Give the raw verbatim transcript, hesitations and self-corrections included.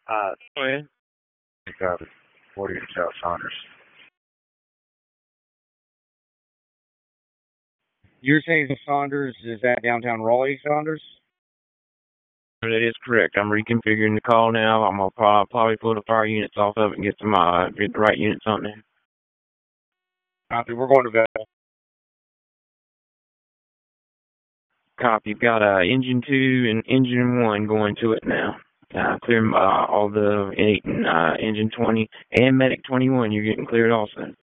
Uh, Go ahead. copy. forty South Saunders. You're saying Saunders, is that downtown Raleigh, Saunders? That is correct. I'm reconfiguring the call now. I'm gonna probably, probably pull the fire units off of it and get some uh, get the right units on there. Copy. We're going to Vesta. Copy. You've got uh, engine two and engine one going to it now. Uh, clear uh, all the eight and uh, engine twenty and medic twenty-one. You're getting cleared also.